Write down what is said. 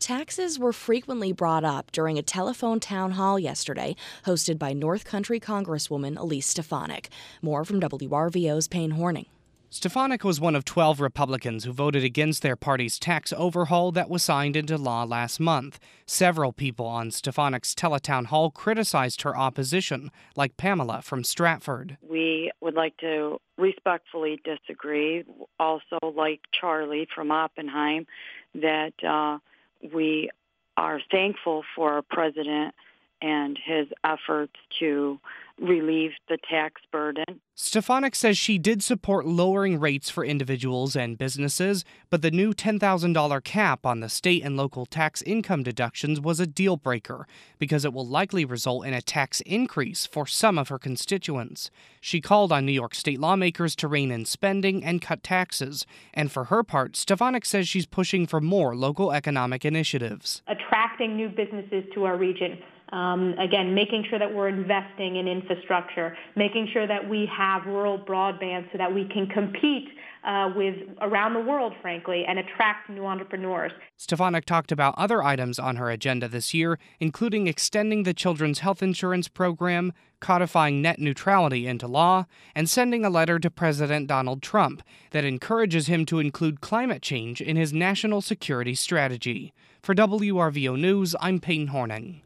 Taxes were frequently brought up during a telephone town hall yesterday hosted by North Country Congresswoman Elise Stefanik. More from WRVO's Payne Horning. Stefanik was one of 12 Republicans who voted against their party's tax overhaul that was signed into law last month. Several people on Stefanik's teletown hall criticized her opposition, like Pamela from Stratford. We would like to respectfully disagree, also like Charlie from Oppenheim, that we are thankful for our president and his efforts to relieve the tax burden. Stefanik says she did support lowering rates for individuals and businesses, but the new $10,000 cap on the state and local tax income deductions was a deal breaker because it will likely result in a tax increase for some of her constituents. She called on New York state lawmakers to rein in spending and cut taxes. And for her part, Stefanik says she's pushing for more local economic initiatives. Attracting new businesses to our region. Again, making sure that we're investing in infrastructure, making sure that we have rural broadband so that we can compete with around the world, frankly, and attract new entrepreneurs. Stefanik talked about other items on her agenda this year, including extending the children's health insurance program, codifying net neutrality into law, and sending a letter to President Donald Trump that encourages him to include climate change in his national security strategy. For WRVO News, I'm Payne Horning.